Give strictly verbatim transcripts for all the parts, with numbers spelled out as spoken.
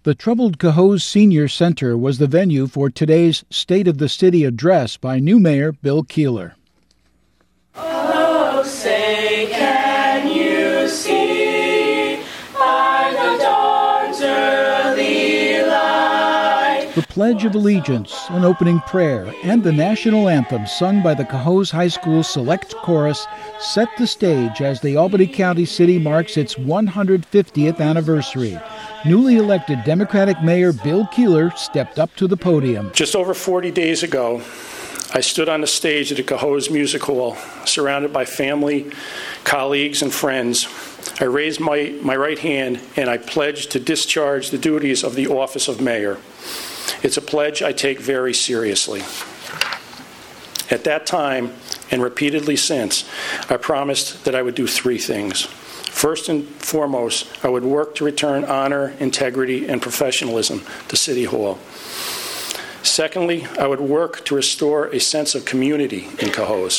The troubled Cohoes Senior Center was the venue for today's State of the City address by new Mayor Bill Keeler. Oh, say can you see by the dawn's early light. The Pledge of Allegiance, an opening prayer, and the national anthem sung by the Cohoes High School Select Chorus set the stage as the Albany County City marks its one hundred fiftieth anniversary. Newly elected Democratic Mayor Bill Keeler stepped up to the podium. Just over forty days ago, I stood on the stage at the Cohoes Music Hall, surrounded by family, colleagues, and friends. I raised my, my right hand and I pledged to discharge the duties of the office of mayor. It's a pledge I take very seriously. At that time, and repeatedly since, I promised that I would do three things. First and foremost, I would work to return honor, integrity, and professionalism to City Hall. Secondly, I would work to restore a sense of community in Cohoes.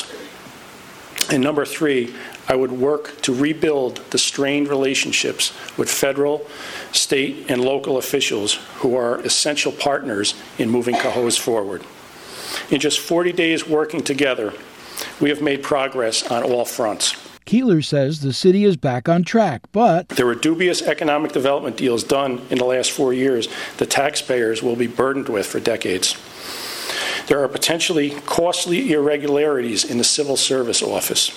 And number three, I would work to rebuild the strained relationships with federal, state, and local officials who are essential partners in moving Cohoes forward. In just forty days working together, we have made progress on all fronts. Keeler says the city is back on track, but there were dubious economic development deals done in the last four years that taxpayers will be burdened with for decades. There are potentially costly irregularities in the Civil Service Office,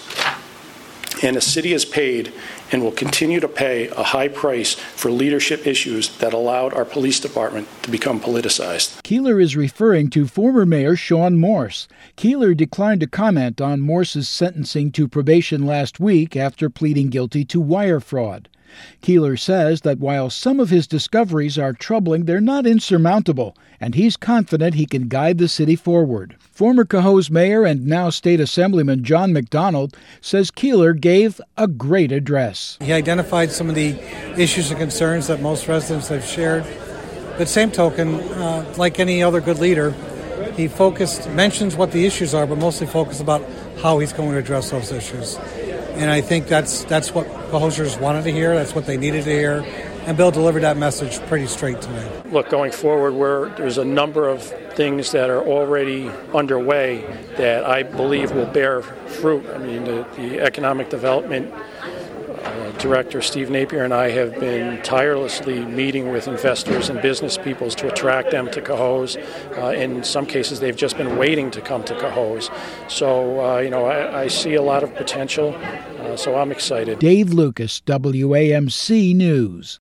and the city has paid and will continue to pay a high price for leadership issues that allowed our police department to become politicized. Keeler is referring to former Mayor Shawn Morse. Keeler declined to comment on Morse's sentencing to probation last week after pleading guilty to wire fraud. Keeler says that while some of his discoveries are troubling, they're not insurmountable, and he's confident he can guide the city forward. Former Cohoes Mayor and now State Assemblyman John McDonald says Keeler gave a great address. He identified some of the issues and concerns that most residents have shared. But same token, uh, like any other good leader, he focused, mentions what the issues are, but mostly focused about how he's going to address those issues. And I think that's that's what Cohoesians wanted to hear. That's what they needed to hear. And Bill delivered that message pretty straight to me. Look, going forward, we're, there's a number of things that are already underway that I believe will bear fruit. I mean, the, the economic development uh, director, Steve Napier, and I have been tirelessly meeting with investors and business peoples to attract them to Cohoes. Uh, in some cases, they've just been waiting to come to Cohoes. So, uh, you know, I, I see a lot of potential. Uh, so I'm excited. Dave Lucas, W A M C News.